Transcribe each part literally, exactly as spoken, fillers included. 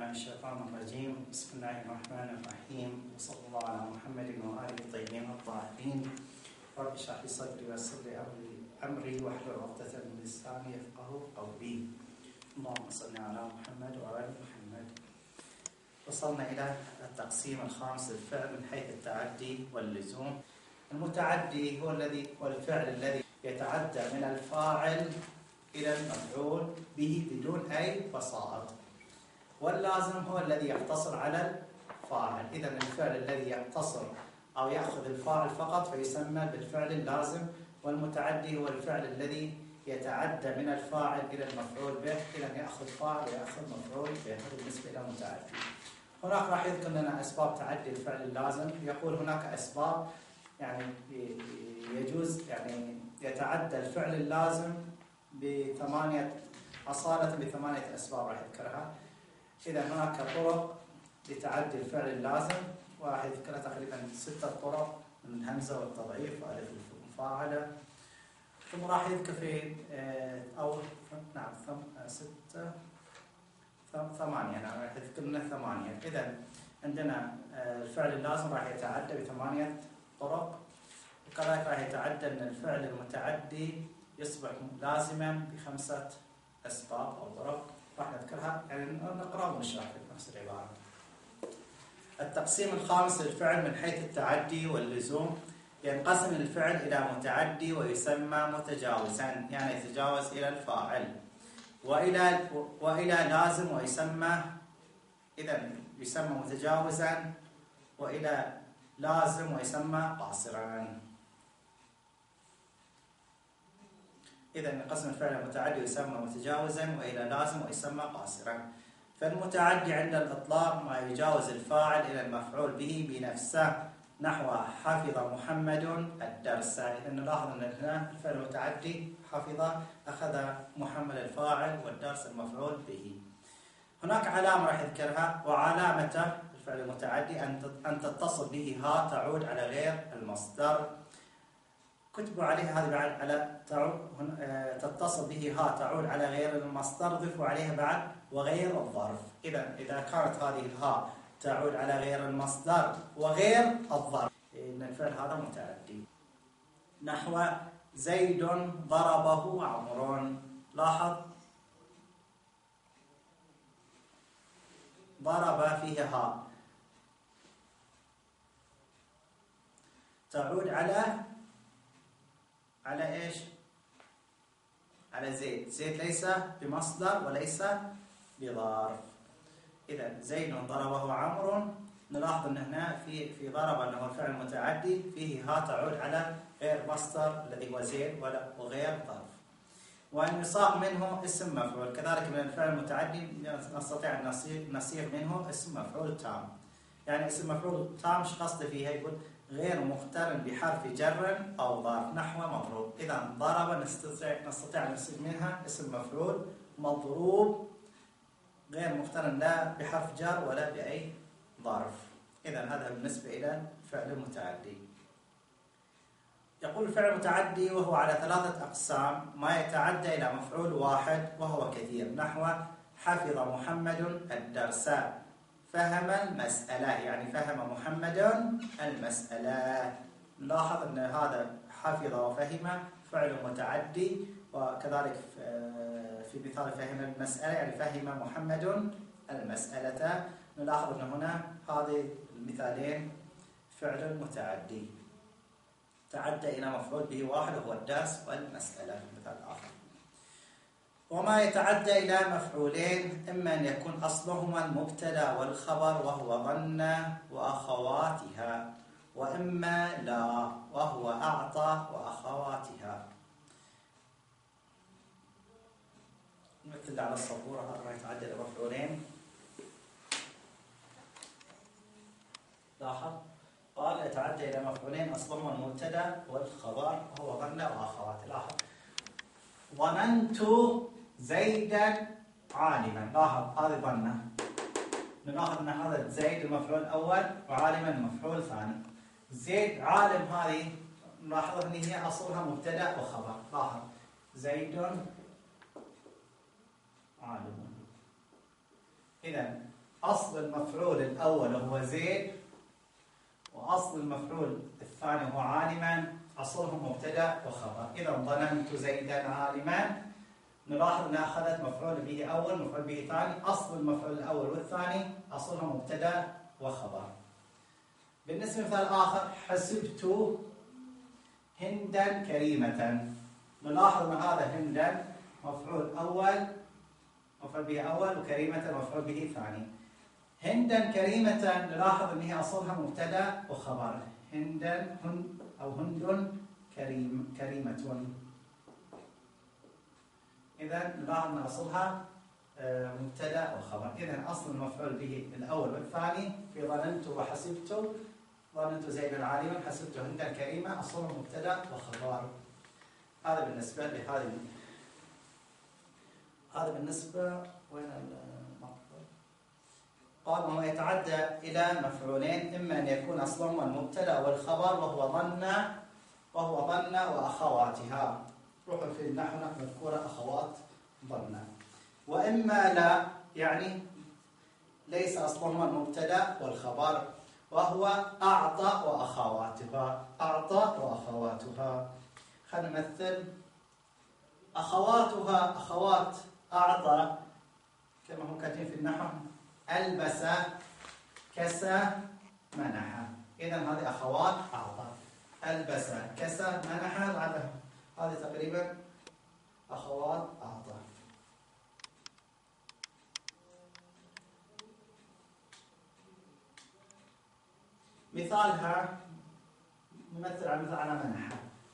من الشيطان الرجيم. بسم الله الرحمن الرحيم، وصلى الله على محمد وآله الطيبين الطاهرين. رب اشرح لي صدري ويسر لي أمري أمري واحلل عقدة من لساني يفقهوا قولي. اللهم صل على محمد وآل محمد. وصلنا إلى التقسيم الخامس للفعل من حيث التعدي واللزوم. المتعدي هو الذي والفعل الذي يتعدى من الفاعل إلى المفعول به بدون أي وسائط، واللازم هو الذي يقتصر على الفاعل. إذا الفعل الذي يقتصر أو يأخذ الفاعل فقط فيسمى بالفعل اللازم، والمتعدي هو الفعل الذي يتعدى من الفاعل إلى المفعول به، إذا يأخذ فاعل ويأخذ مفعول به. هذا بالنسبة إلى المتعدي. هناك راح يذكر لنا أسباب تعدي الفعل اللازم. يقول هناك أسباب يعني يجوز يعني يتعدى الفعل اللازم بثمانية أصالة بثمانية أسباب راح يذكرها. إذا هناك طرق لتعدي الفعل اللازم، وراح يذكرها تقريبا ستة طرق، من الهمزة والتضعيف وألف المفاعلة. ثم راح يذكر في أو نعم ستة ثمانية نعم راح يذكر لنا ثمانية. إذا عندنا الفعل اللازم راح يتعدى بثمانية طرق، وكذلك راح يتعدى أن الفعل المتعدي يصبح لازما بخمسة أسباب أو طرق راح نذكرها، يعني نقرأ ونشرح في نفس العبارة. التقسيم الخامس للفعل من حيث التعدي واللزوم. ينقسم الفعل إلى متعدي ويسمى متجاوزا، يعني يتجاوز إلى الفاعل، وإلى وإلى لازم ويسمى إذا يسمى متجاوزا، وإلى لازم ويسمى قاصرا. إذا ينقسم الفعل المتعدي ويسمى متجاوزا، وإلى لازم ويسمى قاصرا. فالمتعدي عند الإطلاق ما يجاوز الفاعل إلى المفعول به بنفسه، نحو حفظ محمد الدرس. إذا نلاحظ أن هنا الفعل المتعدي حفظ أخذ محمد الفاعل والدرس المفعول به. هناك علامة راح يذكرها، وعلامته الفعل المتعدي أن تتصل به ها تعود على غير المصدر. كتبوا عليها هذه بعد على تعود تتصل به ها تعود على غير المصدر، ضيفوا عليها بعد وغير الظرف. إذا إذا كانت هذه الها تعود على غير المصدر وغير الظرف، إن الفعل هذا متعدي. نحو زيد ضربه عمرو. لاحظ ضرب فيها ها تعود على على ايش؟ على زيد. زيد ليس بمصدر وليس بظرف. اذا زيد ضربه عمرو، نلاحظ ان هنا في في ضرب انه الفعل المتعدي فيه ها تعود على غير مصدر الذي هو زيد وغير ظرف. وان يصاغ منه اسم مفعول، كذلك من الفعل المتعدي نستطيع ان نصيغ منه اسم مفعول تام. يعني اسم مفعول تام ايش قصده فيها؟ يقول غير مقترن بحرف جر أو ظرف، نحو مضروب. إذا ضرب نستطيع نستطيع أن نصيغ منها اسم مفعول مضروب غير مقترن لا بحرف جر ولا بأي ظرف. إذا هذا بالنسبة إلى الفعل المتعدي. يقول الفعل المتعدي وهو على ثلاثة أقسام: ما يتعدى إلى مفعول واحد وهو كثير، نحو حفظ محمد الدرس، فهم المسألة، يعني فهم محمد المسألة. نلاحظ أن هذا حفظ وفهم فعل متعدي، وكذلك في مثال فهم المسألة يعني فهم محمد المسألة. نلاحظ أن هنا هذه المثالين فعل متعدي تعدى إلى مفعول به واحد وهو الدرس والمسألة في المثال الآخر. وما يتعدى إلى مفعولين، إما أن يكون أصلهما المبتدأ والخبر وهو ظن وأخواتها، وإما لا وهو أعطى وأخواتها. مثل على السبورة هذا يتعدى إلى مفعولين. لاحظ قال يتعدى إلى مفعولين أصلهما المبتدأ والخبر وهو ظن وأخواتها. لاحظ ظننت زيدا عالما. لاحظ هذه ظنه. نلاحظ ان هذا زيد المفعول الاول وعالما المفعول الثاني. زيد عالم هذه نلاحظ ان هي اصلها مبتدا وخبر. لاحظ زيد عالم. اذا أصل المفعول الأول هو زيد، وأصل المفعول الثاني هو عالما، أصلهم مبتدأ وخبر. إذا ظننت زيدا عالما، نلاحظ أنها أخذت مفعول به أول مفعول به ثاني، أصل المفعول الأول والثاني أصلهم مبتدأ وخبر. بالنسبة لمثال آخر، حسبت هندا كريمة، نلاحظ أن هذا هندا مفعول أول مفعول به أول، وكريمة مفعول به ثاني. هندا كريمة نلاحظ أن هي أصلها مبتدأ وخبر، هندا هن أو هند كريم كريمة. إذا نلاحظ أن أصلها مبتدأ وخبر. إذا أصل المفعول به الأول والثاني في ظننت وحسبت، ظننت زيدا عالما، حسبت هندا كريمة، أصلها مبتدأ وخبر. هذا بالنسبة لهذه. هذا بالنسبة وين المطلب؟ قال وهو يتعدى إلى مفعولين، إما أن يكون أصلهما المبتدأ والخبر، وهو ظن وهو ظن وأخواتها. روحوا في النحو مذكورة أخوات ظن. وإما لا، يعني ليس أصلهما المبتدأ والخبر، وهو أعطى وأخواتها. أعطى وأخواتها. خلينا نمثل. أخواتها أخوات أعطى كما هم كاتبين في النحو، ألبس، كسى، منح. إذا هذه أخوات أعطى. ألبس، كسى، منح، هذه تقريبا أخوات أعطى. مثالها نمثل على مثل على منح.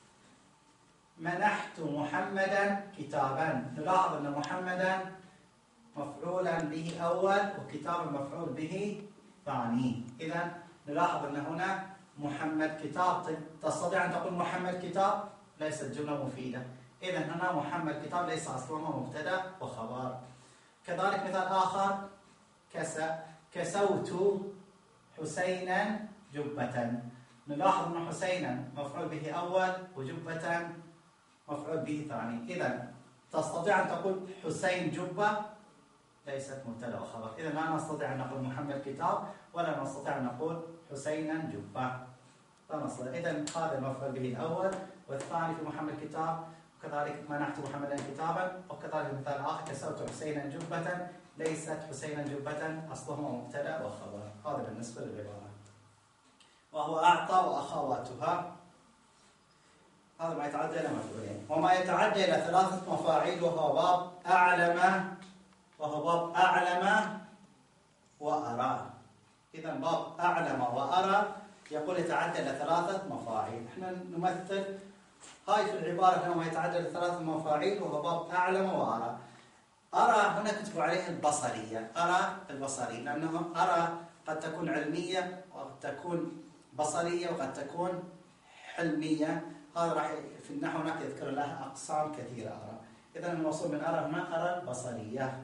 منحت محمدا كتابا، نلاحظ أن محمدا مفعولا به أول، وكتاب مفعول به ثاني. إذا نلاحظ أن هنا محمد كتاب. تستطيع أن تقول محمد كتاب؟ ليست جملة مفيدة. إذا هنا محمد كتاب ليس أصلهما مبتدأ وخبر. كذلك مثال آخر، كسى كسوت حسينا جبة، نلاحظ أن حسينا مفعول به أول، وجبة مفعول به ثاني. إذا تستطيع أن تقول حسين جبة؟ ليست مبتدأ وخبر. إذا لا نستطيع أن نقول محمد كتاب، ولا نستطيع أن نقول حسينا جبة. لا نستطيع. إذا هذا المفعول به الأول، والثاني في محمد كتاب، وكذلك منحت محمدا كتابا. وكذلك مثال آخر، كسوت حسينا جبة، ليست حسينا جبة، أصلهما مبتدأ وخبر. هذا بالنسبة للعبارة. وهو أعطى وأخواتها. هذا ما يتعدى إلى مفعولين. وما يتعدى إلى ثلاثة مفاعيل، وهو باب أعلم وهو باب أعلم وأرى. إذا باب أعلم وأرى يقول يتعدى إلى ثلاثة مفاعيل. إحنا نمثل هاي في العبارة ما يتعدى إلى ثلاثة مفاعيل، وهو باب أعلم وأرى. أرى هنا كتبوا عليه البصرية، أرى البصرية، لأنه أرى قد تكون علمية، وقد تكون بصرية، وقد تكون حلمية. هذا راح في النحو هناك يذكر لها أقسام كثيرة. أرى. إذا الموصول من أرى هنا أرى البصرية.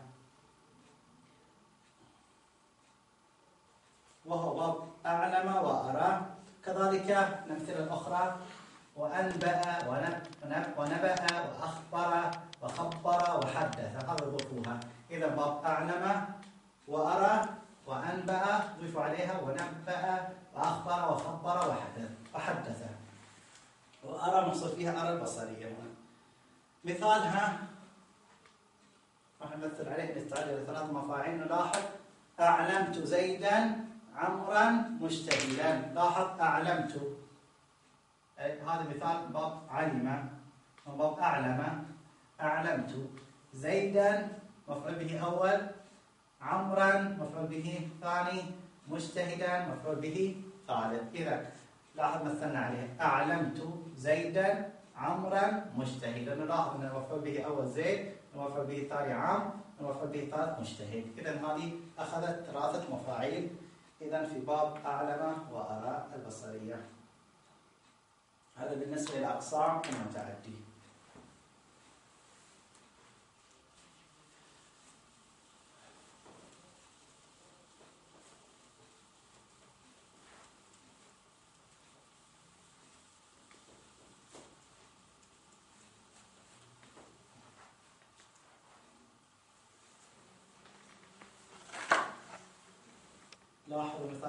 وهو باب أعلم وأرى. كذلك الأمثلة الأخرى، وأنبأ ونبأ وأخبر وخبر وحدث، هذا ضيفوها. إذا باب أعلم وأرى وأنبأ ضيفوا عليها ونبأ وأخبر وخبر وحدث وحدث. وأرى مقصود فيها أرى البصرية. مثالها راح نمثل عليه نستعد ثلاث مفاعيل. نلاحظ أعلمت زيدا عمرا مجتهدا. لاحظ أعلمت، هذا مثال باب علم، باب أعلم. أعلمت زيدا مفعول به أول، عمرا مفعول به ثاني، مجتهدا مفعول به ثالث. إذا لاحظ مثلنا عليه أعلمت زيدا عمرا مجتهدا. نلاحظ أن المفعول به أول زيد، المفعول به الثاني عمرو، المفعول به الثالث مجتهد. إذا هذه أخذت ثلاثة مفاعيل. إذا في باب أعلم وأرى البصرية. هذا بالنسبة لأقسام المتعدي.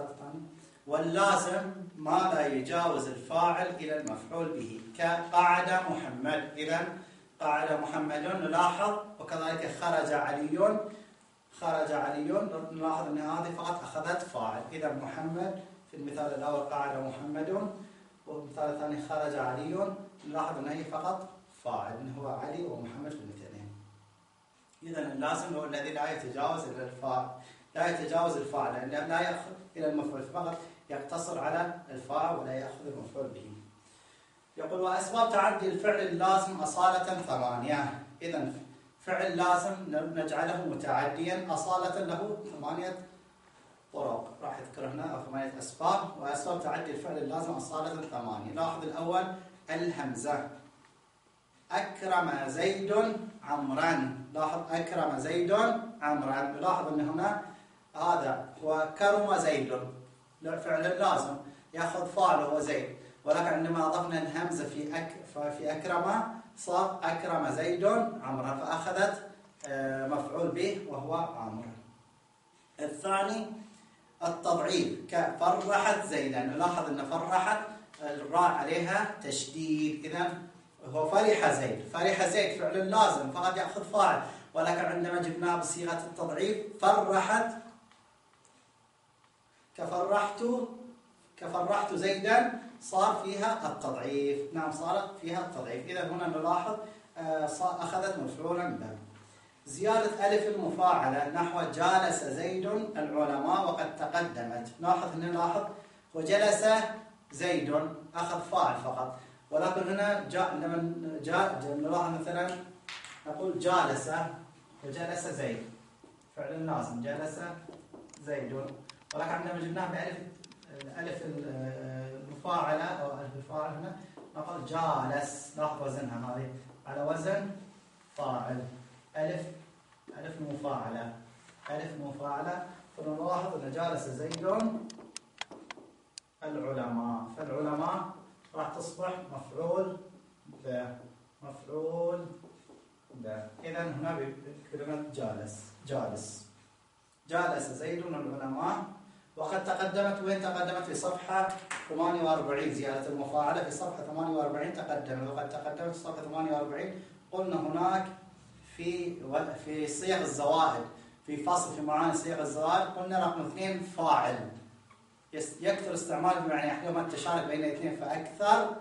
المثال الثاني. واللازم ما لا يجاوز الفاعل إلى المفعول به، كقعد محمد. إذا قعد محمد نلاحظ، وكذلك خرج علي، خرج علي نلاحظ أن هذه فقط أخذت فاعل. إذا محمد في المثال الأول قعد محمد، والمثال الثاني خرج علي، نلاحظ أن هي فقط فاعل، إن هو علي ومحمد في المثالين. إذا اللازم هو الذي لا يتجاوز إلى الفاعل، لا يتجاوز الفاعل، لأنه لا يأخذ إلى المفعول، فقط يقتصر على الفاعل ولا يأخذ المفعول به. يقول وأسباب تعدي الفعل اللازم أصالة ثمانية. إذا فعل لازم نجعله متعديا أصالة له ثمانية طرق، راح يذكر هنا أو ثمانية أسباب. وأسباب تعدي الفعل اللازم أصالة ثمانية. لاحظ الأول الهمزة. أكرم زيد عمرا. لاحظ أكرم زيد عمرا. نلاحظ أن هنا هذا هو كرم زيد، فعل لازم يأخذ فاعل وهو زيد، ولكن عندما أضفنا الهمزة في أك في أكرم صار أكرم زيد عمرا، فأخذت مفعول به وهو عمرو. الثاني التضعيف، كفرحت زيدا. نلاحظ أن فرحت الراء عليها تشديد، إذا هو فرح زيد. فرح زيد فعل لازم فقط يأخذ فاعل، ولكن عندما جبناه بصيغة التضعيف فرحت، كفرحت كفرحت زيدا صار فيها التضعيف. نعم صارت فيها التضعيف. إذا هنا نلاحظ أخذت مفعولا به. زيادة ألف المفاعلة نحو جالس زيد العلماء وقد تقدمت. نلاحظ هنا نلاحظ وجلس زيد أخذ فاعل فقط، ولكن هنا جاء لما جاء نلاحظ مثلا نقول جالس وجلس زيد فعل لازم جلس زيد، ولكن عندما جبناه بألف ألف المفاعلة أو ألف الفاعل هنا نقول جالس. لاحظ وزنها هذه على وزن فاعل، ألف ألف مفاعلة ألف مفاعلة. فنلاحظ أن جالس زيد العلماء، فالعلماء راح تصبح مفعول به، مفعول به. إذا هنا بكلمة جالس جالس جالس زيد العلماء وقد تقدمت. وين تقدمت؟ في صفحة ثمانية وأربعين. زيادة المفاعلة في صفحة ثمانية وأربعين تقدمت، وقد تقدمت في صفحة ثمانية وأربعين. قلنا هناك في في صيغ الزوائد، في فصل في معاني صيغ الزوائد، قلنا رقم اثنين فاعل يكثر استعماله بمعنى أحدهما التشارك بين الاثنين فأكثر،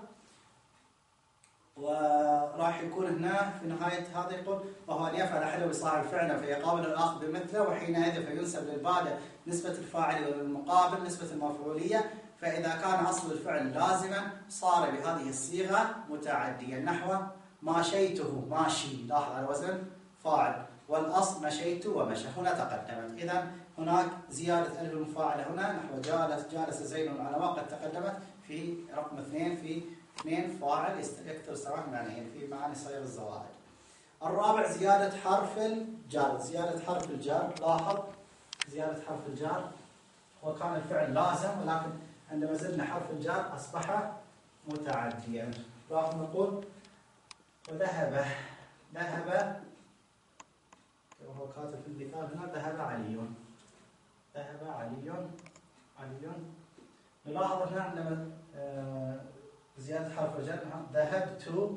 وراح يكون هنا في نهاية هذا يقول وهو أن يفعل أحده بصاحب فعله فيقابل الآخر بمثله، وحينئذ فينسب للبادئ نسبة الفاعل وللمقابل نسبة المفعولية، فإذا كان أصل الفعل لازما صار بهذه الصيغة متعديا. نحو ماشيته ماشي، لاحظ على وزن فاعل، والأصل مشيت ومشى. هنا تقدمت. إذا هناك زيادة ألف المفاعلة هنا نحو جالس جالس زيد العلماء قد تقدمت في رقم اثنين، في اثنين فاعل يكثر استعمال معنيين في معاني صيغ الزوائد. الرابع زيادة حرف الجر. زيادة حرف الجر، لاحظ زيادة حرف الجر هو كان الفعل لازم، ولكن عندما زدنا حرف الجر أصبح متعديا. لاحظ نقول وذهب ذهب وهو كاتب في المثال هنا ذهب علي ذهب علي علي. نلاحظ هنا عندما زيادة حرف الجر ذهبت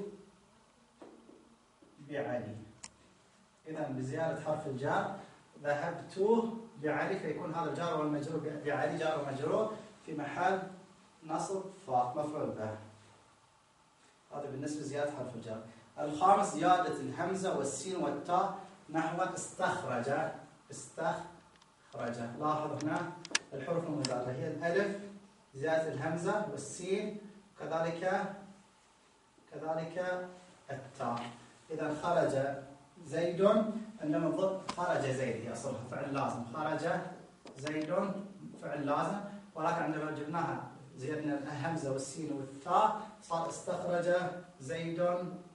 بعلي. إذا بزيادة حرف الجر ذهبت بعلي فيكون هذا الجار والمجرور بعلي جار ومجرور في محل نصب فاء مفعول به. هذا بالنسبة لزيادة حرف الجر. الخامس زيادة الهمزة والسين والتاء نحو استخرج استخرج. لاحظ هنا الحروف المزادة هي الألف، زيادة الهمزة والسين، كذلك كذلك التاء. إذا خرج زيد عندما نضرب خرج زيد هي أصلها فعل لازم، خرج زيد فعل لازم، ولكن عندما جبناها زيادنا الهمزة والسين والتاء صار استخرج زيد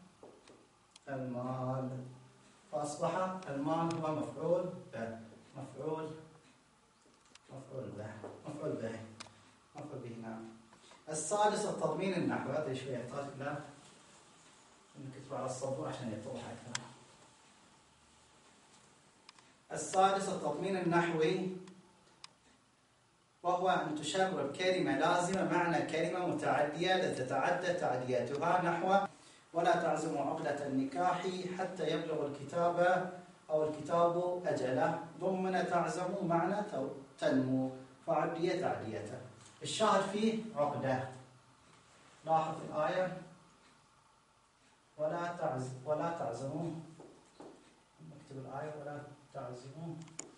المال، فأصبح المال هو مفعول به مفعول مفعول به مفعول به مفعول به. نعم. السادس التضمين النحوي. هذا شوي يحتاج إلى نكتب على السطور عشان يتضح أكثر. السادس التضمين النحوي وهو أن تشرب كلمة لازمة معنى كلمة متعدية لتتعدى تعدياتها، نحو ولا تعزموا عقدة النكاح حتى يبلغ الكتاب أو الكتاب أجله، ضمن تعزموا معنى تنمو فعدي تعديته. الشاهد فيه عقدة. لاحظ الآية ولا تعز ولا تعزموا، نكتب الآية ولا تعزموا،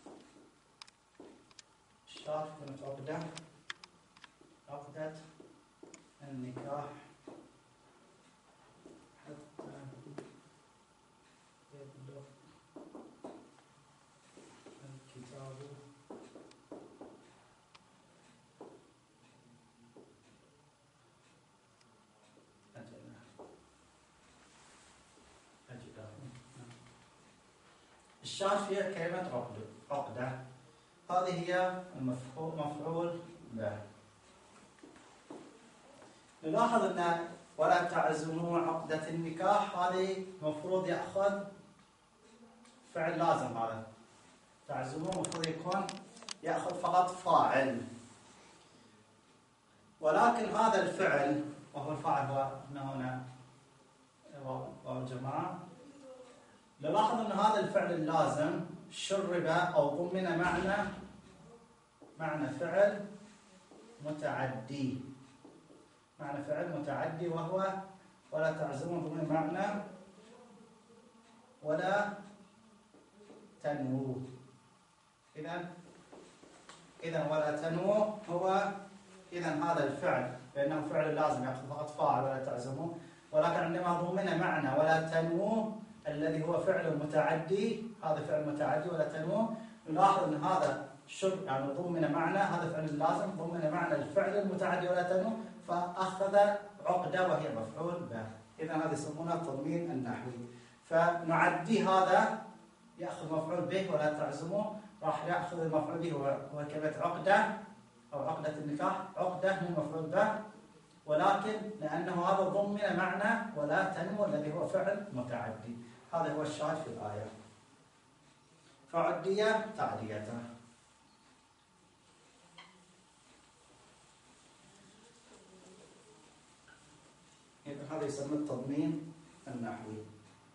الشاهد كلمة عقدة، عقدة النكاح حتى يبلغ الكتاب أجله. الشاهد فيها كلمة عقدة. عقدة هذه هي المفعول به. نلاحظ أن ولا تعزموا عقدة النكاح هذه مفروض يأخذ فعل لازم. هذا تعزموا مفروض يكون يأخذ فقط فاعل، ولكن هذا الفعل وهو الفاعل هو هنا والجماعة، نلاحظ أن هذا الفعل اللازم شرب أو ضمن معنى معنى فعل متعدي، معنى فعل متعدي وهو ولا تعزموا ضمن معنى ولا تنوو. إذن إذن ولا تنوو هو إذن هذا الفعل، لأنه فعل لازم يأخذ فقط فاعل ولا تعزموا، ولكن عندما ضمن معنى ولا تنوو الذي هو فعل متعدي، هذا فعل متعدي ولا تنوو، نلاحظ أن هذا شرب يعني ضمن معنى، هذا فعل لازم ضمن معنى الفعل المتعدي ولا تنوو، فأخذ عقدة وهي مفعول به. إذا هذا يسمونه التضمين النحوي. فنعدي هذا يأخذ مفعول به ولا تعزموا، راح يأخذ المفعول به هو كلمة عقدة أو عقدة النكاح، عقدة من مفعول به، ولكن لأنه هذا ضمن معنى ولا تنمو الذي هو فعل متعدي. هذا هو الشاهد في الآية. فعدي تعديته. إذن هذا يسمى التضمين النحوي.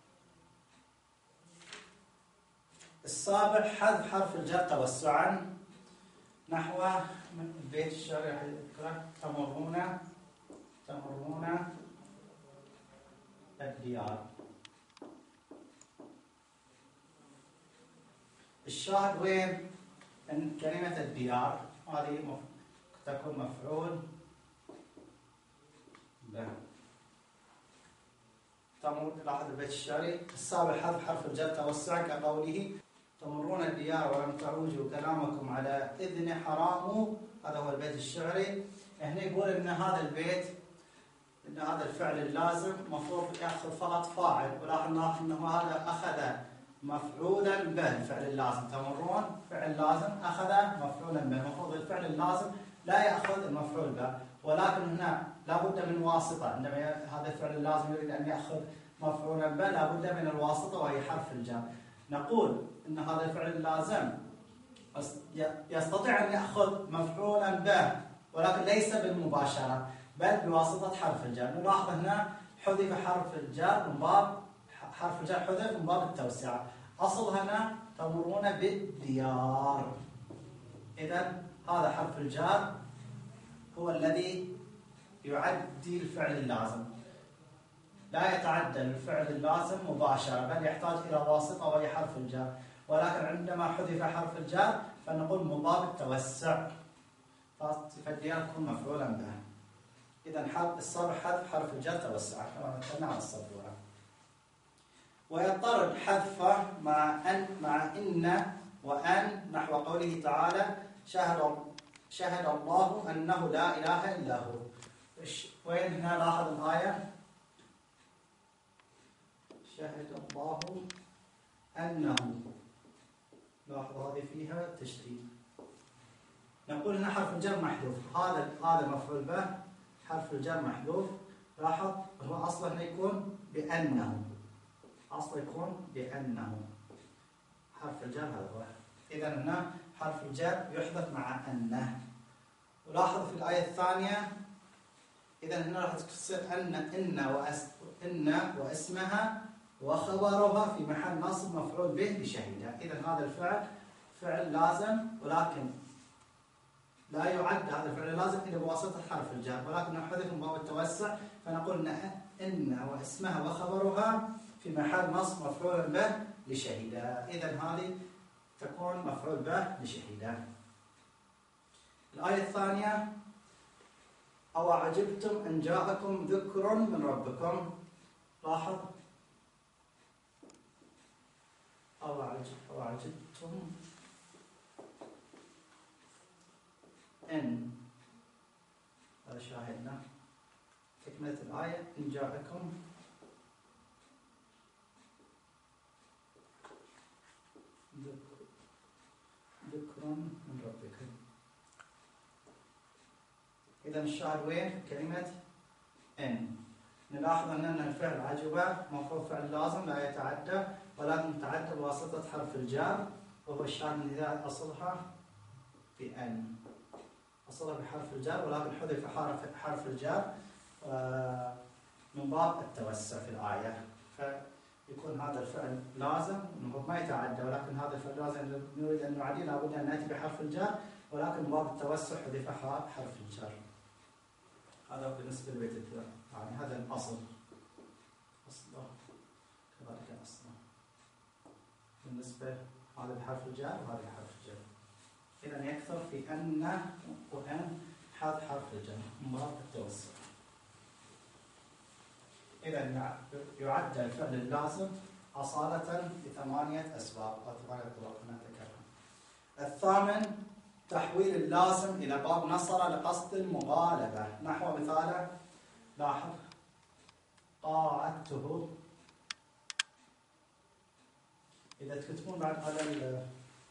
السابع حذف حرف الجر توسعا، نحو من البيت الشعري راح يذكره تمرون تمرون الديار. الشاهد وين؟ ان كلمة الديار هذه تكون مفعول به. تمر لاحظ البيت الشعري. السابع حذف حرف الجر توسعا كقوله تمرون الديار ولم تعوجوا كلامكم على إذن حرام. هذا هو البيت الشعري. هنا يقول ان هذا البيت ان هذا الفعل اللازم مفروض ياخذ فقط فاعل، ولاحظنا انه هذا اخذ مفعولا به. الفعل اللازم تمرون فعل لازم اخذ مفعولا به، المفروض الفعل اللازم لا ياخذ المفعول به، ولكن هنا لا بد من واسطه. عندما هذا الفعل اللازم يريد ان ياخذ مفعولا به لا بد من الواسطه وهي حرف الجر. نقول ان هذا الفعل اللازم يستطيع ان ياخذ مفعولا به ولكن ليس بالمباشره بل بواسطه حرف الجر. نلاحظ هنا حذف حرف الجر من باب حرف الجر حذف من باب التوسعه. اصل هنا تمرون بالديار. اذا هذا حرف الجر هو الذي يعدي الفعل اللازم، لا يتعدى الفعل اللازم مباشره بل يحتاج الى واسطه وهي حرف الجر، ولكن عندما حذف حرف الجر فنقول من باب التوسع فالديار يكون مفعولا به. إذا السابع حذف حرف الجر توسع كما ذكرنا على السبوره. ويضطرد حذفه مع أن مع إن وأن، نحو قوله تعالى شهد شهد الله أنه لا إله إلا هو. وين هنا لاحظ الآية شهد الله أنه، لاحظ هذه فيها تشديد. نقول هنا حرف الجر محذوف، هذا هذا مفعول به حرف الجر محذوف. لاحظ هو اصلا هنا يكون بانه، اصلا يكون بانه حرف الجر هذا هو. اذا هنا حرف الجر يحذف مع انه. ولاحظ في الآية الثانية إذا هنا راح تصير أن إن وأس إن واسمها وخبرها في محل نصب مفعول به بشهيدة. إذا هذا الفعل فعل لازم، ولكن لا يعد هذا الفعل لازم إلا بواسطة حرف الجر، ولكن نحذف من باب التوسع فنقول إن واسمها وخبرها في محل نصب مفعول به لشهيدة. إذا هذه تكون مفعول به لشهيدة. الآية الثانية أو عجبتم أن جاءكم ذكر من ربكم. لاحظ أو عجبتم إن، هذا شاهدنا تكملة الآية، إن جاءكم ذكر من ربكم. إذا الشاهد وين؟ كلمة إن. نلاحظ أن الفعل عجبة مفروض فعل لازم لا يتعدى، ولكن يتعدى بواسطة حرف الجر، وهو الشاهد من إذا أصلها بأن، أصلها بحرف الجر ولكن حذف حرف حرف الجر من باب التوسع في الآية، فيكون هذا الفعل لازم ما يتعدى، ولكن هذا الفعل لازم نريد أن نعديه لابد أن نأتي بحرف الجر، ولكن من باب التوسع حذف حرف الجر. هذا بالنسبة لبيت الفعل، يعني هذا الأصل، أصله كذلك أصله بالنسبة هذا بحرف الجر وهذا بحرف الجر. إذا يكثر في أن وأن حذف حرف الجر من باب التوسع. إذا يعد الفعل اللازم أصالة لثمانية أسباب أو ثمانية طرق نتكلم. الثامن تحويل اللازم إلى باب نصر لقصد المغالبة. نحو مثاله، لاحظ قاعدته. إذا تكتبون بعد على ال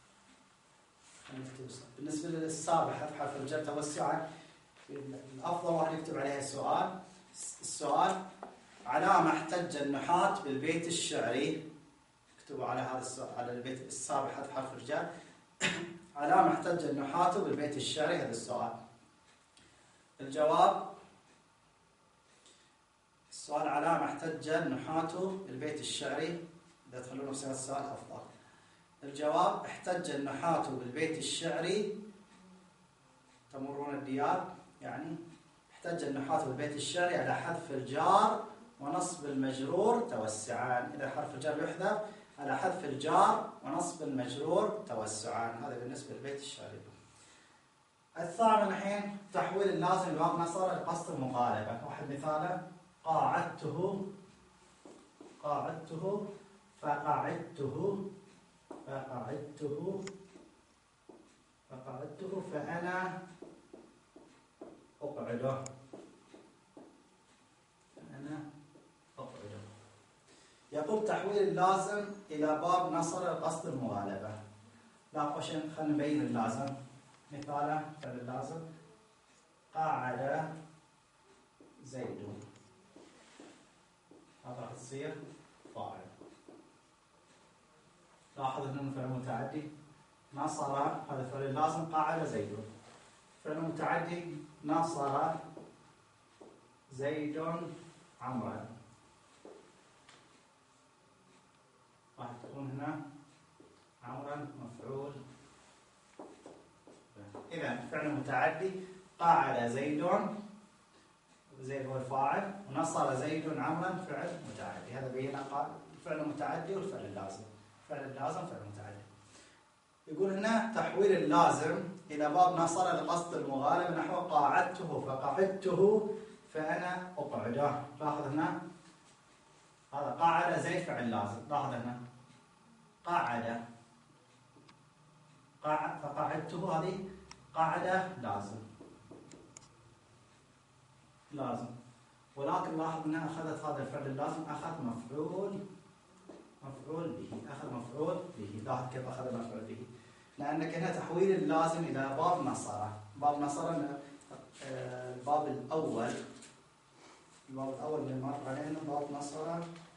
بالنسبة للسابع حذف حرف الجر توسعا، الأفضل واحد يكتب عليها السؤال. السؤال: على ما احتج النحاة بالبيت الشعري. اكتبوا على هذا السؤال على البيت السابع حذف حرف الجر. على ما احتج النحاة بالبيت الشعري، هذا السؤال. الجواب: السؤال على ما احتج النحاة بالبيت الشعري. إذا تخلون نفس السؤال أفضل. الجواب: احتج النحاة بالبيت الشعري تمرون الديار، يعني احتج النحاة بالبيت الشعري على حذف الجار ونصب المجرور توسعان. إذا حرف الجر يحذف على حذف الجار ونصب المجرور توسعان. هذا بالنسبة للبيت الشعري. الثامن الحين تحويل اللازم لباب نصر لقصد المغالبة. واحد مثاله: قاعدته قاعدته فقعدته فقعدته فقعدته فأنا أقعده فأنا أقعده. يقوم تحويل اللازم إلى باب نصر لقصد المغالبة. لا قشن، خلينا نبين اللازم. مثاله فعل اللازم: قاعد زيد. هذا راح تصير فاعل. لاحظ انه فعل متعدي. نصر هذا فعل اللازم، قاعد زيد. فعل متعدي: نصر زيد عمرا. راح تكون هنا عمرا مفعول. إذا فعل متعدي: قاعد زيد، زيد هو الفاعل، ونصر زيد عمرا فعل متعدي. هذا بين الفعل المتعدي والفعل اللازم. فعل اللازم فعل متعدي. يقول هنا تحويل اللازم إلى باب نصر لقصد المغالبة. نحو قاعدته فقعدته فأنا أقعده. لاحظ هنا هذا قاعد زيد فعل لازم. لاحظ هنا قاعد قاعد فقعدته، هذه قاعدة لازم لازم ولكن لاحظ انها اخذت هذا الفعل اللازم، اخذ مفعول مفعول به اخذ مفعول به. لاحظ كيف اخذ مفعول به، لانك هنا تحويل اللازم الى باب نصر. باب نصر الباب الاول الباب الاول اللي مر علينا باب نصر.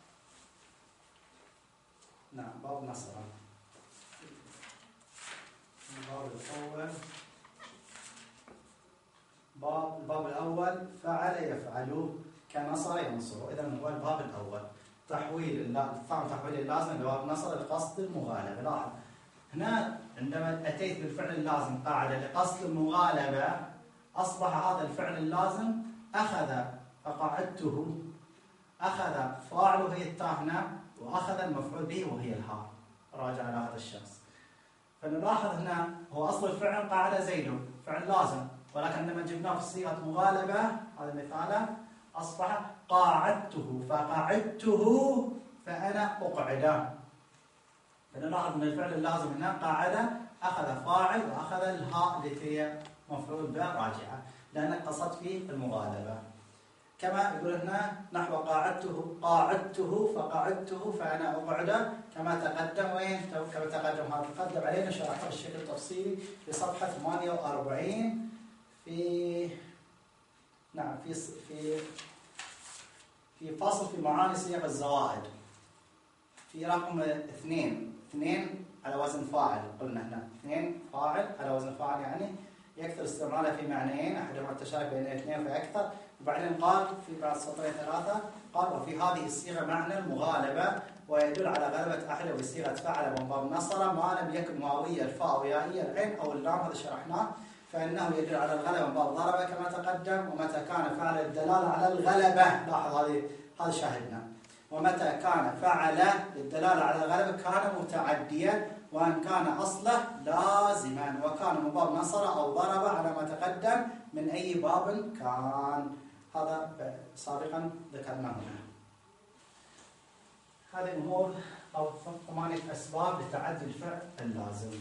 نعم باب نصر الباب الاول باب الباب الأول فعل يفعل كنصر ينصر، إذا هو الباب الأول تحويل فهم تحويل اللازم لباب نصر لقصد المغالبة. لاحظ هنا عندما أتيت بالفعل اللازم قاعدة لقصد المغالبة أصبح هذا الفعل اللازم أخذ فقعدته، أخذ فاعله هي التاء هنا، وأخذ المفعول به وهي الهاء. راجع على هذا الشخص. فنلاحظ هنا هو أصل الفعل قاعدة زيد فعل لازم، ولكن لما جبناه في صيغة مغالبة هذا مثاله أصبح قاعدته فقعدته فأنا أقعده. فنلاحظ أن الفعل اللازم هنا قاعدة أخذ فاعل وأخذ الهاء التي هي مفعول به راجعة، لأنك قصدت فيه المغالبة. كما يقول هنا نحو قاعدته قاعدته فقعدته فأنا أقعده، كما تقدم وين كما تقدم هذا تقدم علينا شرحه بشكل تفصيلي في صفحة ثمانية وأربعين في نعم في في في فصل في معاني صيغ الزوائد في رقم اثنين اثنين على وزن فاعل. قلنا هنا اثنين فاعل على وزن فاعل، يعني يكثر استعماله في معنيين احدهما التشابه بين الاثنين فاكثر. وبعدين قال في بعد سطرين ثلاثه قال وفي هذه الصيغه معنى المغالبه ويدل على غلبه احد بصيغه فعل من باب نصر ما لم يكن واويه الفاء ويائيه العين او اللام، هذا شرحناه. فانه يدل على الغلبه من باب ضرب كما تقدم. ومتى كان فعل الدلاله على الغلبه، لاحظ هذه هذا شاهدنا، ومتى كان فعل للدلاله على الغلبه كان متعديا وان كان اصله لازما، وكان من باب نصر او ضرب على ما تقدم من اي باب كان. هذا سابقا ذكرناه هنا. هذه امور او ثمانيه اسباب لتعدي الفعل اللازم.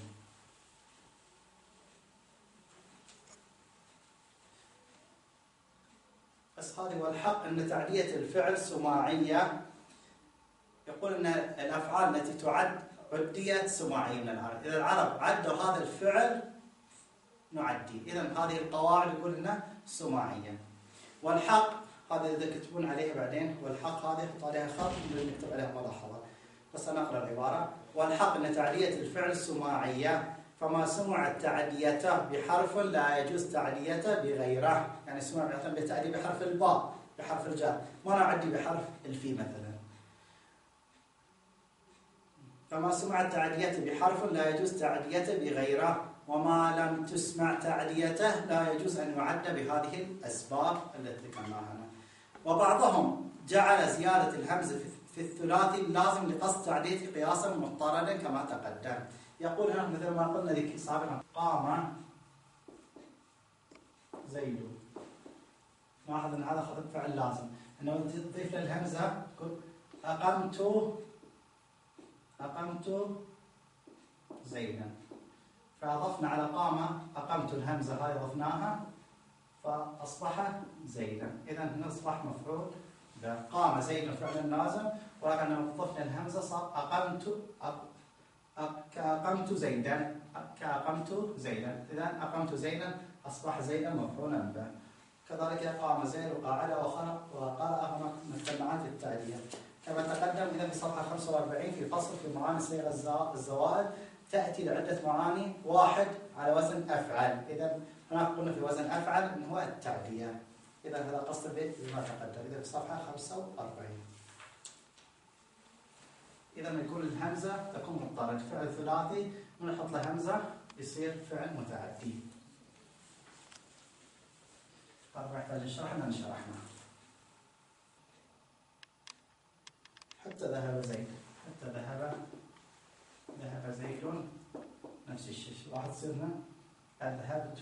بس هذه والحق ان تعديه الفعل سماعيه. يقول ان الافعال التي تعد عديت سماعيه من العرب، اذا العرب عدوا هذا الفعل نعدي، اذا هذه القواعد يقول لنا سماعيه. والحق هذا اذا تكتبون عليه بعدين، والحق هذه يحط عليها خط نكتب عليها ملاحظه، بس انا اقرا العباره. والحق ان تعديه الفعل سماعيه، فما سمعت تعديته بحرف لا يجوز تعديته بغيره. يعني سمع مثلا بالتعديه بحرف الباء بحرف الجر، ما نعدي بحرف الفي مثلا. فما سمعت تعديته بحرف لا يجوز تعديته بغيره، وما لم تسمع تعديته لا يجوز أن يعد بهذه الأسباب التي ذكرناها. وبعضهم جعل زيادة الهمزة في الثلاثي اللازم لقصد تعديته قياسا مضطردا كما تقدم. يقول هنا مثل ما قلنا ذيك سابقا قام زيد، لاحظ ان هذا خط فعل لازم، انه تضيف للهمزه اقمت اقمت زيدا، فاضفنا على قام اقمت الهمزه هذه ضفناها فاصبح زيدا. اذا هنا اصبح مفعول قام زيد فعل لازم، ولكن لما ضفنا الهمزه صار اقمت كأقمت زيدا كأقمت زيدا. إذا أقمت زيدا أصبح زيدا مفعولا به. كذلك قام زيد وقعد وقرأ مجتمعات التعدية كما تقدم. إذا في صفحة خمسة وأربعين في فصل في معاني صيغ الزوائد تأتي لعدة معاني، واحد على وزن أفعل. إذا هناك قلنا في وزن أفعل أنه هو التعدية. إذا هذا قصد البيت بما تقدم. إذا في صفحة خمسة وأربعين إذا يكون الهمزة تكون مضطرد، فعل ثلاثي ونحط له همزة يصير فعل متعدي. طبعا يحتاج شرحنا شرحنا. حتى ذهب زيد، حتى ذهب ذهب زيد نفس الشيء. لاحظ صرنا أذهبت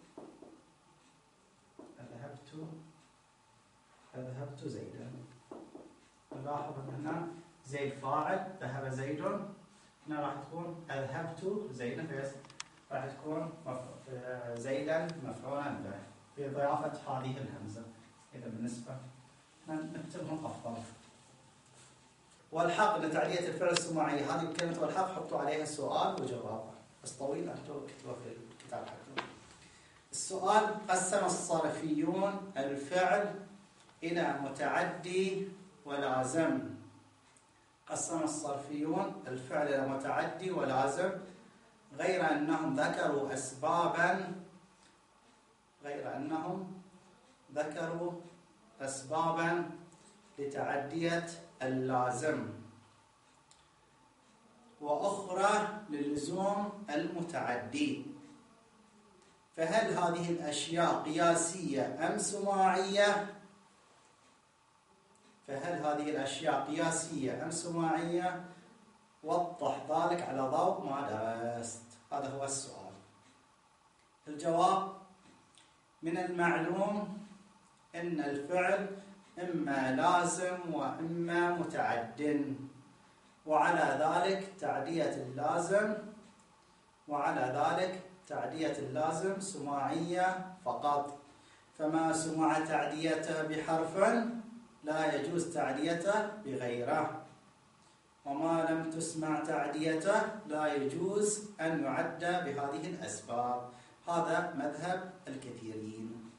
أذهبت أذهبت زيدا. نلاحظ هنا زيد فاعل ذهب زيد، هنا راح تكون أذهبت زيدا، راح تكون زيدا مفعولا به بإضافة هذه الهمزة. إذا بالنسبة نكتبهم أفضل. والحق أن تعدية الفعل السماعي، هذه كلمة والحق حطوا عليها سؤال وجواب بس طويل أنتم كتبوا في الكتاب حقكم. السؤال: قسم الصرفيون الفعل إلى متعدي ولازم. قسم الصرفيون الفعل إلى متعدي ولازم، غير أنهم ذكروا أسبابا غير أنهم ذكروا أسبابا لتعدية اللازم وأخرى للزوم المتعدي. فهل هذه الأشياء قياسية أم سماعية؟ فهل هذه الأشياء قياسية أم سماعية؟ وضح ذلك على ضوء ما درست. هذا هو السؤال. الجواب: من المعلوم أن الفعل إما لازم وإما متعد، وعلى ذلك تعدية اللازم وعلى ذلك تعدية اللازم سماعية فقط. فما سمع تعديته بحرف لا يجوز تعديته بغيره، وما لم تسمع تعديته لا يجوز أن يعد بهذه الأسباب. هذا مذهب الكثيرين.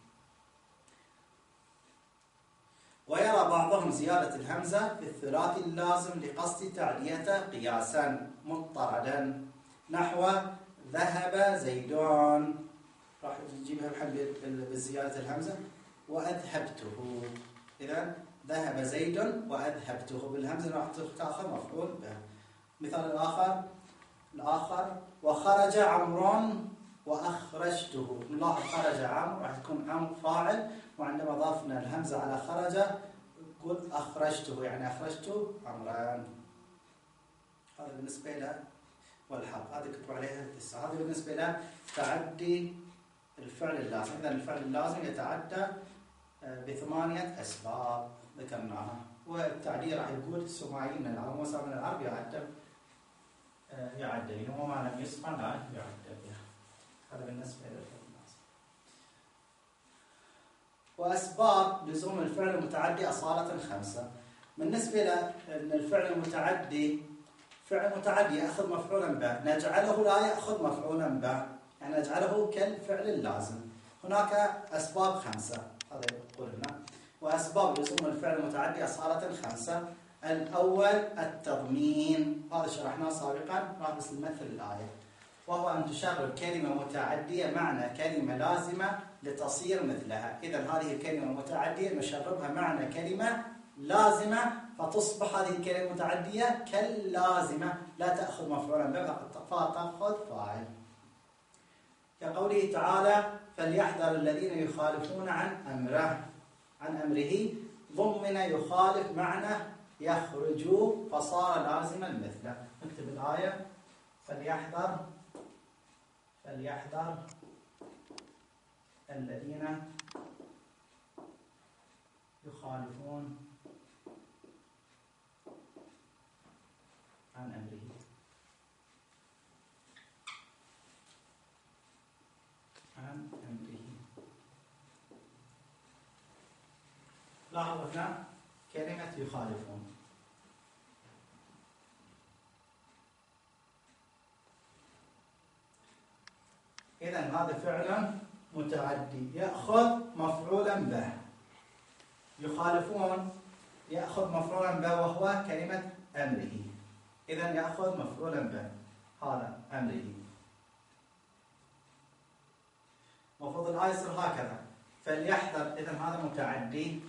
ويرى بعضهم زيادة الهمزة في الثلاثي اللازم لقصد تعديته قياسا مضطردا، نحو ذهب زيدون، راح نجيبها الحل بزيادة الهمزة، وأذهبته. إذا ذهب زيد وأذهبته بالهمزة راح تأخذ مفعول به. مثال الآخر الآخر وخرج عمرو وأخرجته. نلاحظ خرج عمرو راح تكون عمرو فاعل، وعندما ضافنا الهمزة على خرج قلت أخرجته، يعني أخرجت عمران. هذا بالنسبة له والحق، هذه كتب عليها التسعة. هذا بالنسبة له تعدي الفعل اللازم. إذا الفعل اللازم يتعدى بثمانية أسباب ذكرناها، والتعديل راح يقول السماعيين العرب وصار من العرب يعد يعد وما لم يسمع لا يعد به. هذا بالنسبة للفعل اللازم. وأسباب لزوم الفعل المتعدي أصالة خمسة. بالنسبة لأن الفعل المتعدي فعل متعدي يأخذ مفعولا به، نجعله لا يأخذ مفعولا به، يعني نجعله كالفعل اللازم. هناك أسباب خمسة، هذا يقول هنا. وأسباب لزوم الفعل المتعدي أصالة خمسة. الأول التضمين، هذا شرحناه سابقا، راح بس نمثل الآية، وهو أن تشرب كلمة متعدية معنى كلمة لازمة لتصير مثلها. إذا هذه الكلمة المتعدية نشربها معنى كلمة لازمة فتصبح هذه الكلمة المتعدية كاللازمة، لا تأخذ مفعولا به فتأخذ فاعل. كقوله تعالى: فليحذر الذين يخالفون عن أمره. عن أمره ضمن يخالف معنى يخرجوا فصار لازما مثله. نكتب الآية: فليحذر فليحذر الذين يخالفون عن أمره. عن أمره. لاحظوا هنا كلمة يخالفون. إذا هذا فعل متعدي يأخذ مفعولا به. يخالفون يأخذ مفعولا به وهو كلمة أمره. إذا يأخذ مفعولا به، هذا أمره. مفروض الآية يصير هكذا: فليحذر. إذا هذا متعدي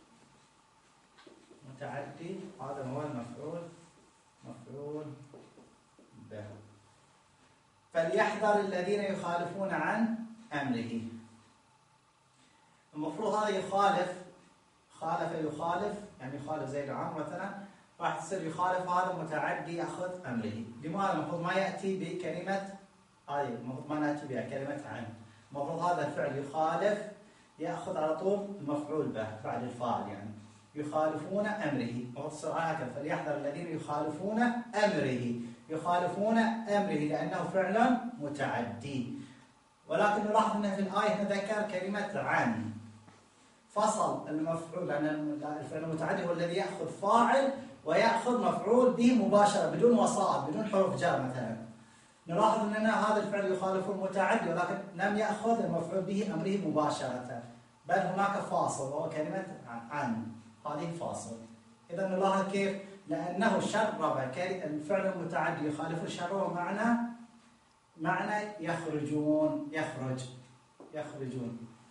متعدي هذا هو المفعول مفعول به. فليحذر الذين يخالفون عن أمره. المفروض هذا يخالف، خالف يخالف، يعني يخالف زيد عمرو مثلا، راح تصير يخالف هذا متعدي يأخذ أمره. لماذا المفروض ما يأتي بكلمة هذه؟ المفروض ما نأتي بها كلمة عن. المفروض هذا الفعل يخالف يأخذ على طول المفعول به بعد الفاعل، يعني يخالفون أمره. المفروض تصير هكذا: فليحذر الذين يخالفون أمره. يخالفون أمره لأنه فعل متعدي. ولكن نلاحظ أنه في الآية ذكر كلمة عن، فصل المفعول، لأن الفعل المتعدي هو الذي يأخذ فاعل ويأخذ مفعول به مباشرة بدون وسائط، بدون حروف جر مثلا. نلاحظ أننا هذا الفعل يخالف المتعدي ولكن لم يأخذ المفعول به أمره مباشرة، بل هناك فاصل وهو كلمة عن، هذه فاصل. إذا نلاحظ كيف؟ لأنه شرب الفعل المتعدي يخالف الشرب معنى معنى يخرجون، يخرج يخرجون.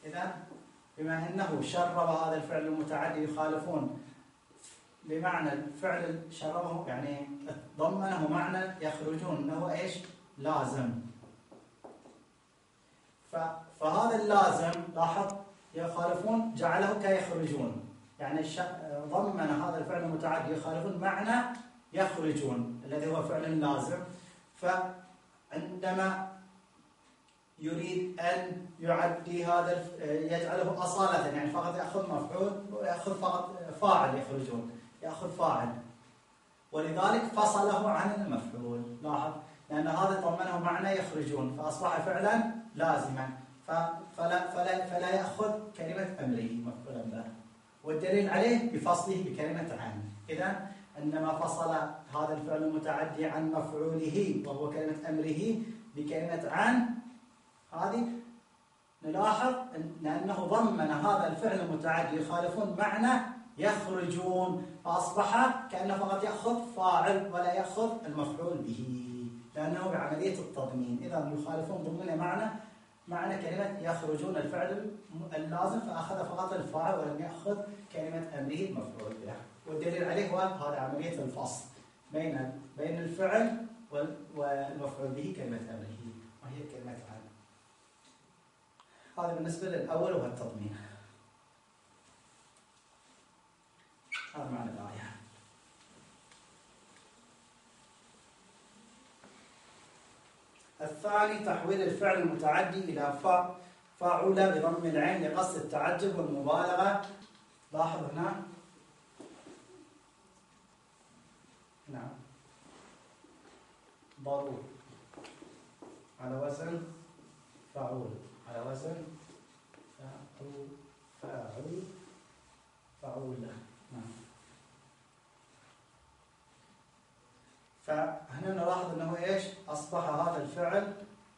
إذا بما أنه شرب هذا الفعل المتعدي يخالفون بمعنى الفعل شربه، يعني ضمنه معنى يخرجون، أنه إيش؟ لازم. فهذا اللازم لاحظ يخالفون جعله كيخرجون، يعني ضمن هذا الفعل المتعدي يخالفون معنى يخرجون الذي هو فعل لازم. فعندما يريد أن يعدي هذا يجعله أصالة، يعني فقط يأخذ مفعول ويأخذ فقط فاعل يخرجون، يأخذ فاعل، ولذلك فصله عن المفعول. لاحظ لأن هذا ضمنه معنى يخرجون فأصبح فعلا لازما، فلا, فلا, فلا يأخذ كلمة أمره مفعولا به، والدليل عليه بفصله بكلمة عن. إذن عندما فصل هذا الفعل المتعدي عن مفعوله وهو كلمة أمره بكلمة عن، هذه نلاحظ لأنه ضمن هذا الفعل المتعدي يخالفون معنى يخرجون، فأصبح كأنه فقط يأخذ فاعل ولا يأخذ المفعول به، لأنه بعملية التضمين. إذا يخالفون ضمن معنى معنى كلمة يخرجون الفعل اللازم، فأخذ فقط الفاعل ولم يأخذ كلمة أمره المفعول به، والدليل عليه هو هذا عملية الفصل بين بين الفعل والمفعول به كلمة أمره، وهي كلمة عن. هذا بالنسبة للأول وهو التضمين. هذا معنى الآية. الثاني تحويل الفعل المتعدي إلى فاء فاعل بضم العين لقصد التعجب والمبالغة. لاحظ هنا نعم ضروب على وزن فاعول، على وزن فاعول فاعل فاعول. نعم. فهنا نلاحظ انه ايش؟ اصبح هذا الفعل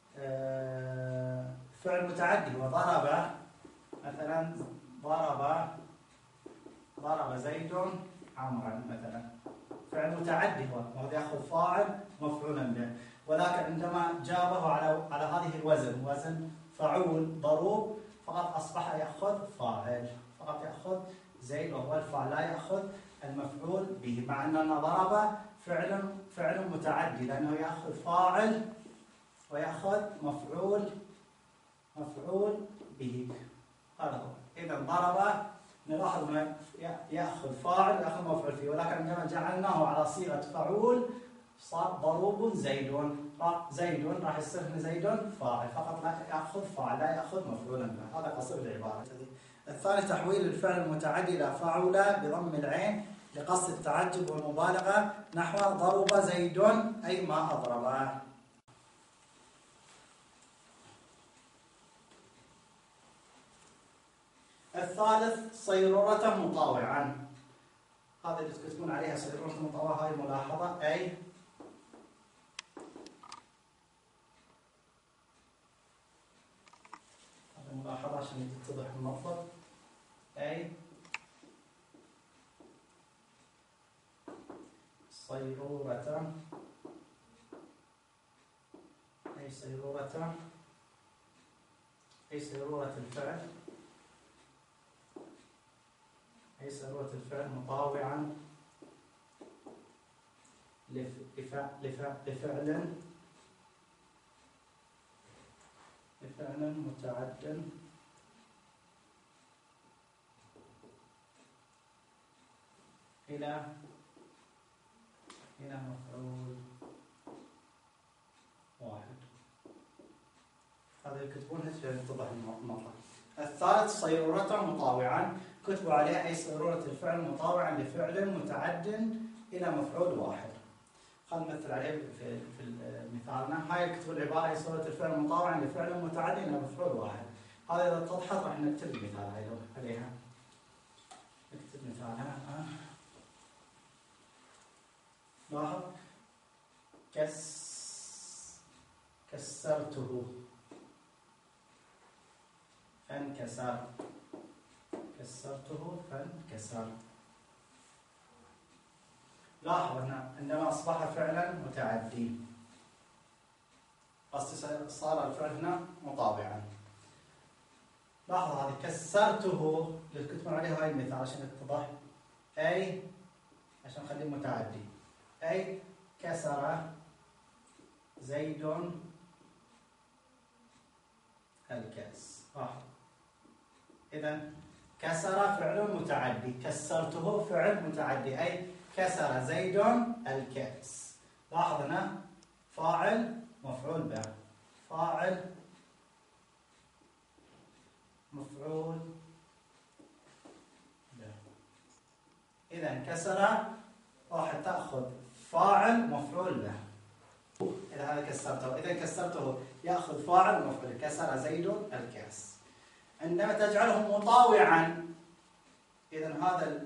فعل متعدي. وضرب مثلا، ضرب ضرب زيد عمرا مثلا، فعل متعدي هو، وهذا ياخذ فاعل مفعولا به، ولكن عندما جابه على على هذه الوزن، وزن فعول ضروب، فقط اصبح ياخذ فاعل، فقط ياخذ زيد وهو الفاعل، لا ياخذ المفعول به، مع اننا ضرب فعل فعل متعدي لانه ياخذ فاعل وياخذ مفعول مفعول به. هذا هو. اذا ضرب نلاحظ انه ياخذ فاعل وياخذ مفعول فيه، ولكن عندما جعلناه على صيغه فعول صار ضروب زيد، زيد راح يصير زيد فاعل، فقط لا ياخذ فاعل لا ياخذ مفعولا به. هذا قصد العباره. الثاني تحويل الفعل المتعدي الى فاعل بضم العين لقصد التعجب والمبالغه، نحو ضرب زيد اي ما اضربه. الثالث صيرورة مطاوعا. هذا اللي تكتبون عليها صيرورة مطاوعة، هاي ملاحظة، أي هذا ملاحظة عشان تتضح المطلب، أي صيرورة، أي صيرورة أي صيرورة الفعل أي صيرورة الفعل مطاوعا لفعل لفعل لفعل متعد إلى إلى مفعول واحد. هذا يكتبونها عشان يتضح المطلب. الثالث صيرورة مطاوعا، كتبوا عليها أي صيرورة الفعل مطاوعا لفعل متعد إلى مفعول واحد. خلينا نمثل عليه في في مثالنا. هاي يكتبوا العبارة أي صيرورة الفعل مطاوعا لفعل متعد إلى مفعول واحد. هذا إذا اتضحت راح نكتب المثال هاي عليها. نكتب مثالها. لاحظ كس كسرته فانكسر، كسرته فانكسر. لاحظ هنا عندما أصبح فعلا متعدي صار الفعل هنا مطاوعا. لاحظ هذه كسرته اللي تكتبون عليه هاي المثال عشان يتضح. أي عشان نخليه متعدي. أي كسر زيد الكأس. لاحظ. إذا كسر فعل متعدي، كسرته فعل متعدي، أي كسر زيد الكأس. لاحظ هنا فاعل مفعول به، فاعل مفعول به. إذا كسر راح تأخذ فاعل مفعول به. إذا هذا كسرته، إذا كسرته يأخذ فاعل مفعول. كسر زيد الكأس. عندما تجعله مطاوعا، إذا هذا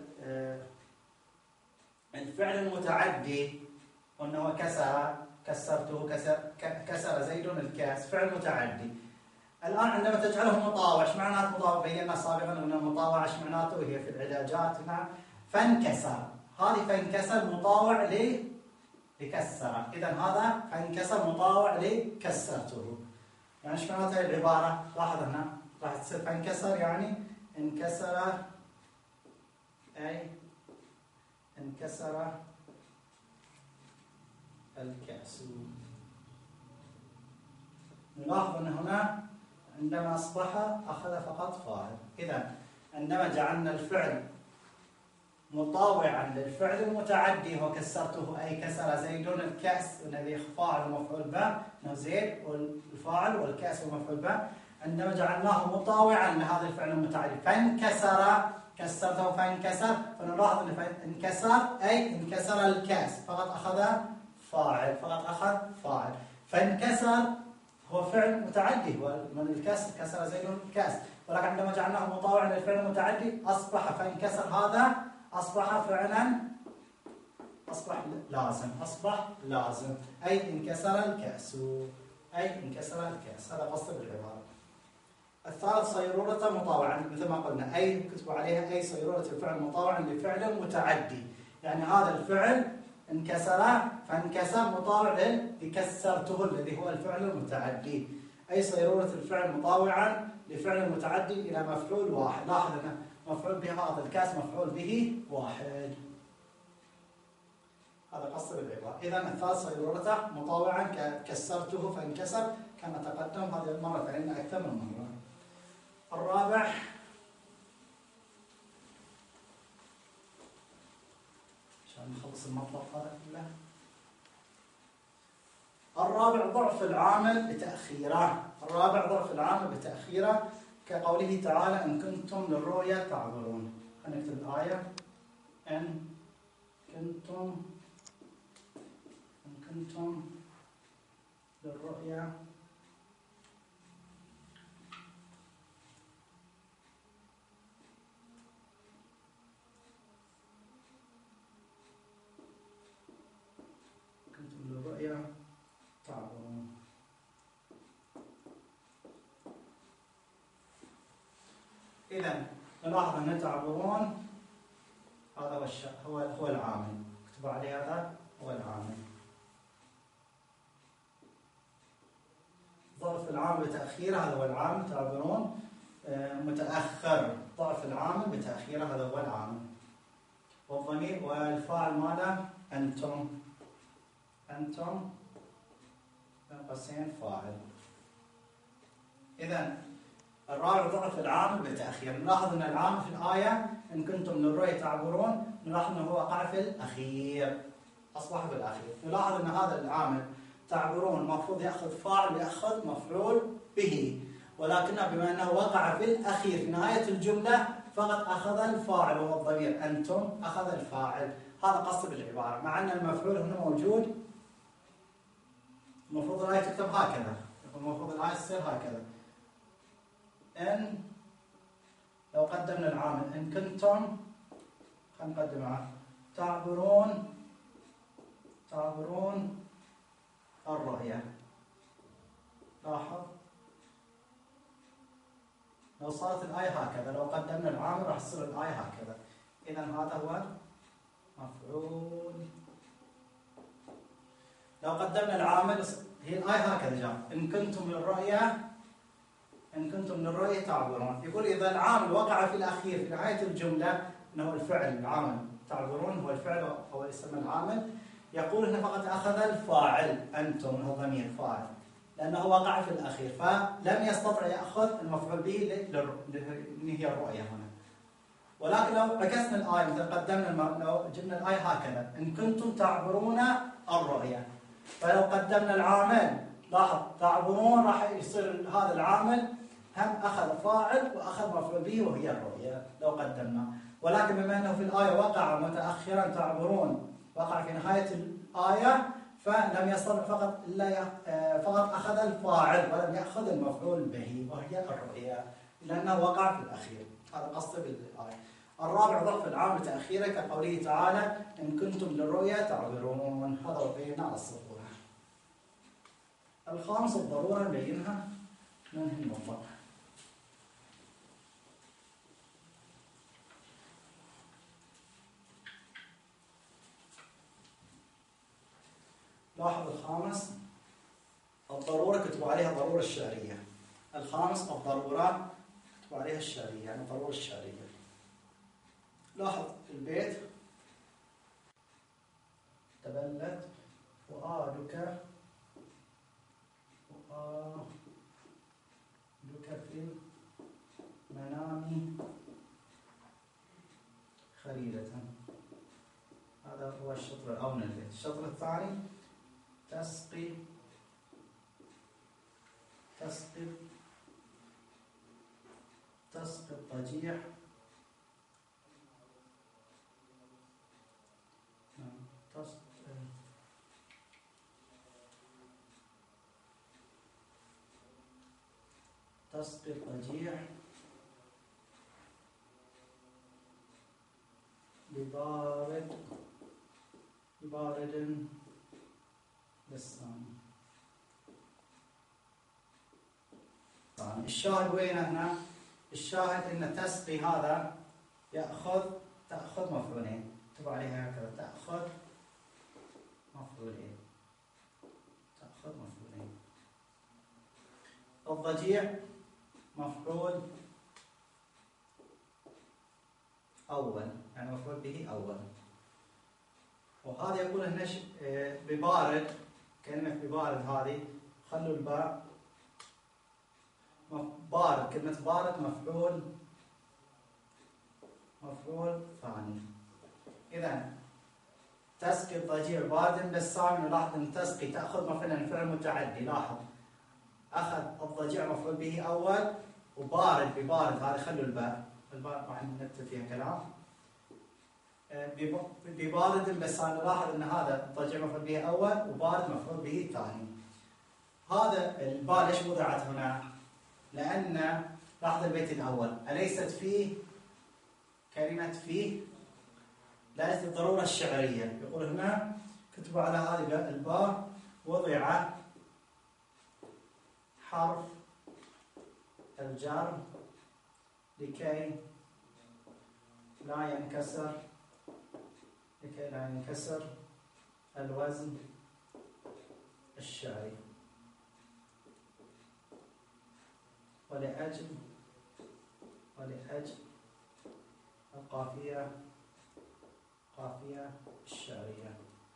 الفعل المتعدي وأنه كسر، كسرته، كسر كسر زيد الكأس، فعل متعدي. الآن عندما تجعله مطاوع، ايش معناته مطاوع؟ بينا سابقا أن المطاوع ايش معناته؟ وهي في العلاجات. نعم. فانكسر، هذه فانكسر مطاوع ل لكسر. إذا هذا فانكسر مطاوع لكسرته. يعني ايش معناته هذه العبارة؟ لاحظ هنا راح تصير فانكسر يعني انكسر، أي انكسر الكأس. نلاحظ أن هنا عندما أصبح أخذ فقط فاعل. إذا عندما جعلنا الفعل مطاوعا للفعل المتعدي وكسرته، أي كسر زيد الكأس، الذي فاعل ومفعول به، أنه زيد والفاعل والكأس والمفعول به. عندما جعلناه مطاوعا لهذا الفعل المتعدي فانكسر، كسرته فانكسر، فنلاحظ أن انكسر أي انكسر الكأس، فقط أخذ فاعل، فقط أخذ فاعل. فانكسر هو فعل متعدي، ومن الكسر كسر زيد الكأس، ولكن عندما جعلناه مطاوعا للفعل المتعدي أصبح فانكسر هذا أصبح فعلا، أصبح لازم، أصبح لازم، أي انكسر الكأس، أي انكسر الكأس. هذا قصد بالعبارة. الثالث صيرورة مطاوعا، مثل ما قلنا أي كتبوا عليها أي صيرورة الفعل مطاوعا لفعل متعدي، يعني هذا الفعل انكسر فانكسر مطاوع لكسرته الذي هو الفعل المتعدي. أي صيرورة الفعل مطاوعا لفعل متعدي إلى مفعول واحد. لاحظ هنا مفعول به هذا الكاس مفعول به واحد. هذا قصد بالعبارة. إذا الثالث صيرورته مطاوعا كسرته فانكسر كما تقدم، هذه المرة فعلنا أكثر من مرة. الرابع عشان نخلص المطلب هذا كله. الرابع ضعف العامل بتأخيره. الرابع ضعف العامل بتأخيره كقوله تعالى إن كنتم للرؤيا تعبرون. هنكتب الآية إن كنتم إن كنتم للرؤيا كنتم للرؤيا تعبرون. إذا نلاحظ أن تعبرون هذا هو الش... هو هو العامل، اكتبوا عليه هذا هو العامل. ضعف العامل بتأخيره هذا هو العامل. تعبرون متأخر، ضعف العامل بتأخيره هذا هو العامل. والضمير والفاعل ماذا؟ أنتم. أنتم بين قوسين فاعل. إذا الرابع ضعف العامل بالتأخير. نلاحظ أن العامل في الآية إن كنتم للرؤيا تعبرون، نلاحظ أنه هو وقع في الأخير، أصبح في الأخير. نلاحظ أن هذا العامل تعبرون المفروض يأخذ فاعل ويأخذ مفعول به، ولكنه بما أنه وقع في الأخير في نهاية الجملة فقط أخذ الفاعل وهو الضمير أنتم، أخذ الفاعل. هذا قصد بالعبارة، مع أن المفعول هنا موجود. المفروض الآية تكتب هكذا، المفروض الآية تصير هكذا. إن لو قدمنا العامل إن كنتم، خلينا نقدمها تعبرون تعبرون الرؤيا. لاحظ لو صارت الآية هكذا، لو قدمنا العامل راح تصير الآية هكذا. إذا هذا هو مفعول. لو قدمنا العامل هي الآية هكذا جاء إن كنتم للرؤيا إن كنتم للرؤية تعبرون. يقول إذا العامل وقع في الأخير في نهاية الجملة أنه الفعل العامل تعبرون هو الفعل أو اسم العامل، يقول هنا فقط أخذ الفاعل أنتم هو ضمير فاعل لأنه وقع في الأخير، فلم يستطع يأخذ المفعول به اللي هي الرؤية هنا. ولكن لو عكسنا الآية مثل قدمنا لو جبنا الآية هكذا إن كنتم تعبرون الرؤية، فلو قدمنا العامل لاحظ تعبرون راح يصير هذا العامل هم أخذ فاعل وأخذ مفعول به وهي الرؤية لو قدمنا. ولكن بما أنه في الآية وقع متأخرا تعبرون وقع في نهاية الآية فلم يستطع فقط إلا فقط أخذ الفاعل ولم يأخذ المفعول به وهي الرؤية لأنه وقع في الأخير. هذا قصده بالآية. الرابع ضعف العامل تأخيرا كقوله تعالى إن كنتم للرؤيا تعبرون. هذا وقينا على الصفورة. الخامس الضرورة نبينها ننهي المطلق. لاحظ الخامس الضرورة كتبوا عليها الضرورة الشعرية. الخامس الضرورات كتبوا عليها الشعرية يعني الضرورة الشعرية. لاحظ البيت تبلت فؤادك فؤادك في المنام خليلة. هذا هو الشطر الأول من البيت. الشطر الثاني تسقي تسقي تسقي الضجيع تسقي الضجيع ببارد ببارد للسام. الشاهد وين هنا؟ الشاهد ان تسقي هذا يأخذ تأخذ مفعولين. تبع عليها هكذا تأخذ مفعولين تأخذ مفعولين. الضجيع مفعول أول يعني مفعول به أول. وهذا يقول هنا ببارد كلمة ببارد هذه خلوا الباء بارد كلمة بارد مفعول مفعول ثاني. إذا تسقي الضجيع بارد بالسام. نلاحظ أن تسقي تأخذ مفعولا فعل متعدي. لاحظ أخذ الضجيع مفعول به أول وبارد ببارد هذا خلوا الباء الباء راح نكتب فيها كلام ببارد بالسام. نلاحظ أن هذا الضجيع مفعول به أول وبارد مفعول به ثاني. هذا الباء ليش وضعت هنا؟ لأن لاحظ البيت الأول أليست فيه كلمة فيه ليست الضرورة الشعرية. يقول هنا كتبوا على هذه الباء وضع حرف الجر لكي لا ينكسر لكي لا ينكسر الوزن الشعري ولأجل ولأجل القافية قافية الشعرية.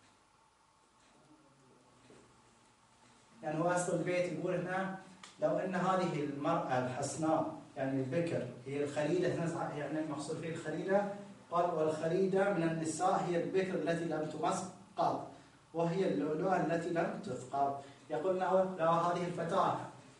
يعني هو أصل البيت يقول هنا لو أن هذه المرأة الحسناء يعني البكر هي الخليلة يعني المقصود فيه الخليلة قال والخليلة من النساء هي البكر التي لم تمس قط وهي اللؤلؤة التي لم تثقب. يقول له لو هذه الفتاة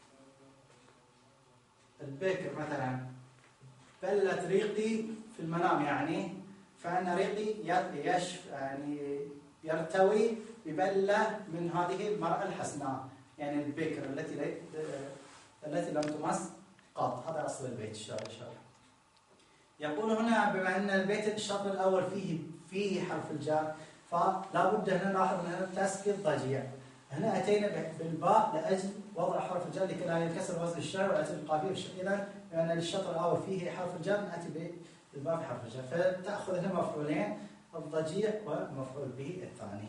البكر مثلا بلت ريقي في المنام يعني فإن ريقي يشف يعني يرتوي ببلة من هذه المرأة الحسناء يعني البكر التي التي لم تمس قط. هذا أصل البيت الشعر. يقول هنا بما أن البيت الشطر الأول فيه فيه حرف الجر فلا بد هنا نلاحظ أن تسقي الضجيع. هنا أتينا بالباء لأجل وضع حرف الجر لكي لا ينكسر وزن الشعر ويأتي القافية. إذا بما أن الشطر الأول فيه حرف الجر نأتي بالباء في حرف الجر فتأخذ هنا مفعولين الضجيع ومفعول به الثاني.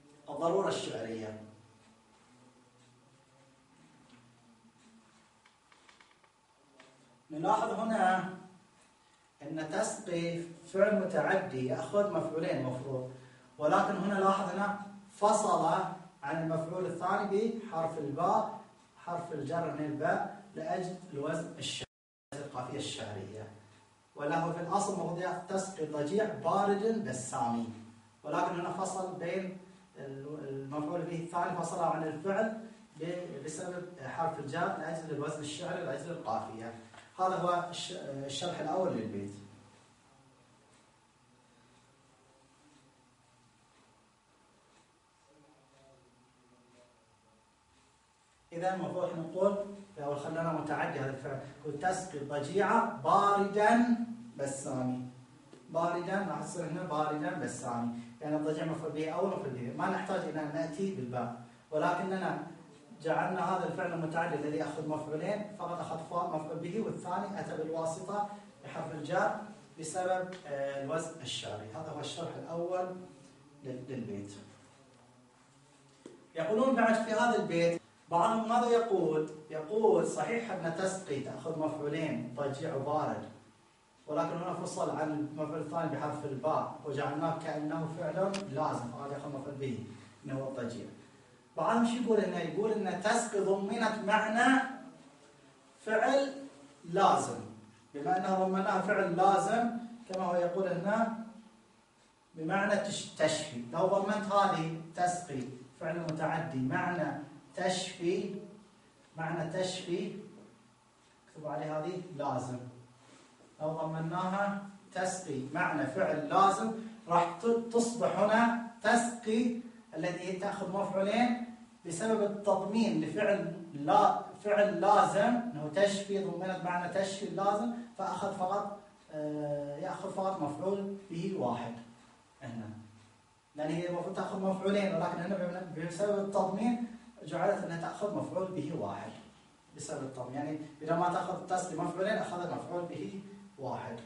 الضرورة الشعرية نلاحظ هنا أن تسقي فعل متعدي يأخذ مفعولين مفروض، ولكن هنا لاحظ هنا فصل عن المفعول الثاني بحرف الباء، حرف الجر من الباء لأجل الوزن الشعري، القافية الشعرية. وله في الأصل المفروض تسقي الضجيع بارد بسامي، ولكن هنا فصل بين المفعول به الثاني، فصل عن الفعل بسبب حرف الجر لأجل الوزن الشعري لأجل القافية. هذا هو الشرح الأول للبيت. إذا المفروض نقول لو خلينا متعدي هذا الفعل، يقول تسقي الضجيعة باردا بسامي. باردا راح تصير هنا باردا بسامي، يعني الضجيع مفعول به أول مفعول به، ما نحتاج إلى أن نأتي بالباء، ولكننا جعلنا هذا الفعل المتعدي الذي يأخذ مفعولين فقط أخذ فاء مفعول به، والثاني أتى بالواسطة بحرف الجر بسبب الوزن الشعري. هذا هو الشرح الأول للبيت. يقولون بعد في هذا البيت بعضهم ماذا يقول؟ يقول صحيح أن تسقي تأخذ مفعولين ضجيع وبارد، ولكن هنا فصل عن المفعول الثاني بحرف الباء وجعلناه كأنه فعل لازم فقط يأخذ مفعول به إنه هو الضجيع. بعضهم شو يقول هنا؟ يقول أن تسقي ضمنت معنى فعل لازم، بما أنها ضمناها فعل لازم كما هو يقول هنا بمعنى تشفي. لو ضمنت هذه تسقي فعل متعدي معنى تشفي، معنى تشفي اكتب عليه هذه لازم. لو ضمناها تسقي معنى فعل لازم راح تصبح هنا تسقي التي تأخذ مفعولين بسبب التضمين لفعل لا فعل لازم انه تشفي، ضمنت معنى تشفي اللازم فأخذ فقط آه يأخذ فقط مفعول به واحد هنا، لأن هي المفروض تأخذ مفعولين، ولكن هنا بسبب التضمين جعلت أنها تأخذ مفعول به واحد بسبب التضمين، يعني إذا ما تأخذ تسقي مفعولين أخذت مفعول به واحد.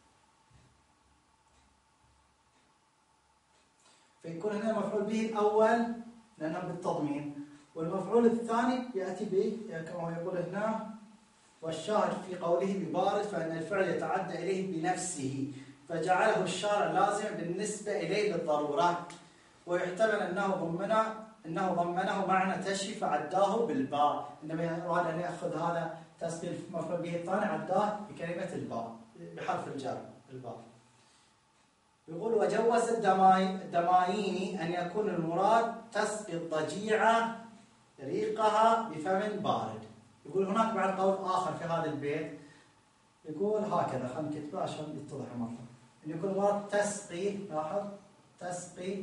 فيكون هنا المفعول به الأول لأنه بالتضمين، والمفعول الثاني يأتي به كما هو يقول هنا والشاهد في قوله ببارد فإن الفعل يتعدى إليه بنفسه فجعله الشارع لازم بالنسبة إليه للضرورة، ويحتمل أنه ضمنه أنه ضمنه معنى تشفي فعداه بالباء، إنما أراد أن يأخذ هذا تسقي المفعول به الثاني عداه بكلمة الباء بحرف الجر الباء. يقول وجوز الدمايين أن يكون المراد تسقي الضجيعة ريقها بفم بارد. يقول هناك بعد قول آخر في هذا البيت يقول هكذا، خلينا نكتبه عشان يتضح مرة، أن يكون المراد تسقي، لاحظ تسقي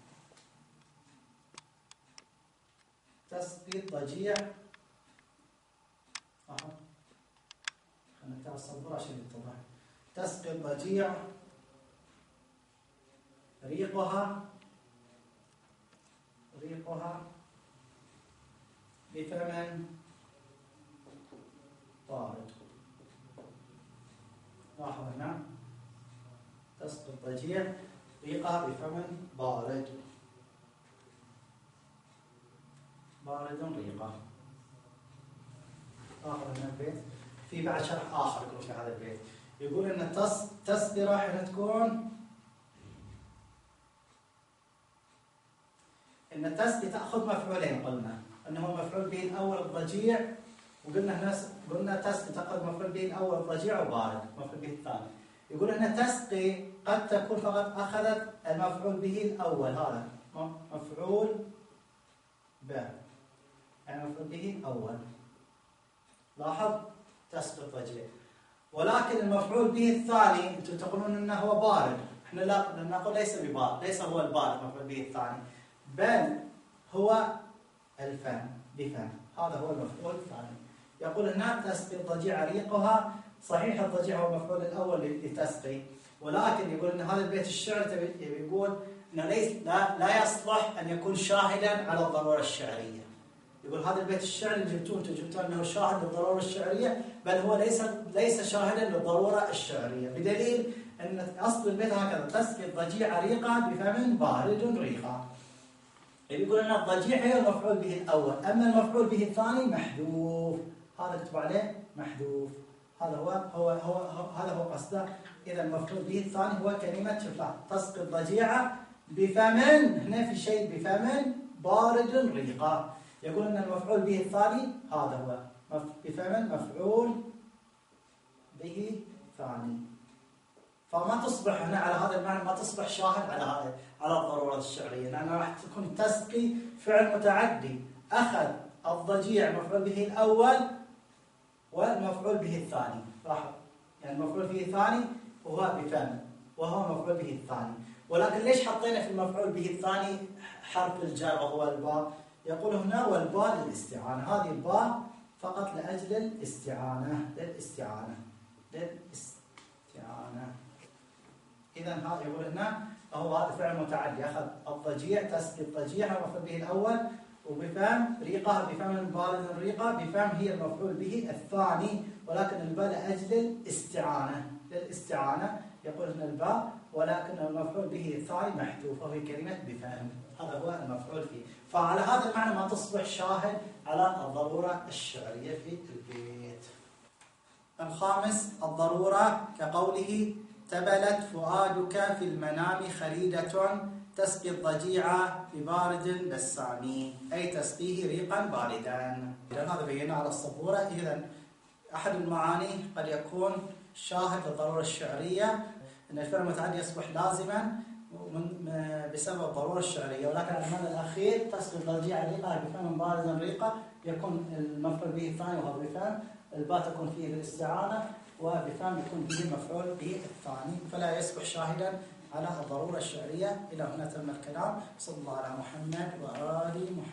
تسقي الضجيع، لاحظ خلينا نكتبها الصبر عشان يتضح، تسقي الضجيع ريقها ريقها بفم بارد. لاحظ هنا تسقي الضجيع ريقها بفم بارد، بارد ريقه. لاحظ هنا البيت في بعد شرح آخر يقول في هذا البيت، يقول أن تسقي راح تكون ان التسقي تاخذ مفعولين، قلنا انه المفعول به الاول الضجيع، وقلنا هنا قلنا تسقي تاخذ مفعول به الاول الضجيع وبارد مفعول به الثاني. يقول ان تسقي قد تكون فقط اخذت المفعول به الاول، هذا مفعول به يعني مفعول به الاول، لاحظ تسقي الضجيع، ولكن المفعول به الثاني انتم تقولون انه هو بارد، احنا لا نقول ليس ببارد، ليس هو البارد مفعول به الثاني، بل هو الفم بفم، هذا هو المفعول الثاني. يقول هنا تسقي الضجيع ريقها، صحيح الضجيع هو المفعول الاول لتسقي، ولكن يقول ان هذا البيت الشعر يقول انه ليس لا, لا يصلح ان يكون شاهدا على الضروره الشعريه. يقول هذا البيت الشعر اللي جبتوه انتم جبتوه انه شاهد للضروره الشعريه، بل هو ليس ليس شاهدا للضروره الشعريه، بدليل ان اصل البيت هكذا تسقي الضجيع ريقها بفم بارد ريقها. يقول أن الضجيع هي المفعول به الأول، أما المفعول به الثاني محذوف، هذا كتب عليه محذوف، هذا هو هو هو, هو هذا هو قصده. إذا المفعول به الثاني هو كلمة شوفها تسقي الضجيعة بفم، هنا في شيء بفم بارد ريقة. يقول أن المفعول به الثاني هذا هو بفم مفعول به ثاني. فما تصبح هنا على هذا المعنى، ما تصبح شاهد على هذا على الضرورة الشعرية، لأنها راح تكون تسقي فعل متعدي أخذ الضجيع مفعول به الأول والمفعول به الثاني، راح يعني المفعول به الثاني وهو بفم وهو مفعول به الثاني. ولكن ليش حطينا في المفعول به الثاني حرف الجر وهو الباء؟ يقول هنا والباء للاستعانة، هذه الباء فقط لأجل الاستعانة للاستعانة للاستعانة. إذا هذا يقول هنا هو هذا فعل متعدي أخذ الضجيع تسقي الضجيع مفعول به الأول وبفم ريقة بفم بارد ريقة، بفم هي المفعول به الثاني ولكن الباء لأجل الاستعانة للاستعانة. يقول هنا الباء ولكن المفعول به الثاني محذوف وهي كلمة بفم، هذا هو المفعول فيه. فعلى هذا المعنى ما تصبح شاهد على الضرورة الشعرية في البيت. الخامس الضرورة كقوله تبلت فؤادك في المنام خريدة تسقي الضجيعة ببارد بسامي، أي تسقيه ريقا باردا. إذا هذا بينا على السبورة. إذا أحد المعاني قد يكون شاهد للضرورة الشعرية أن الفعل المتعدي يصبح لازما بسبب الضرورة الشعرية، ولكن على المعنى الأخير تسقي الضجيعة ريقا بفم بارد ريقا يكون المفعول به الثاني وهو بفم، الباء تكون فيه للاستعانة وبفم يكون به المفعول به الثاني، فلا يصبح شاهدا على الضرورة الشعرية. إلى هنا تم الكلام. صلى الله على محمد وآل محمد.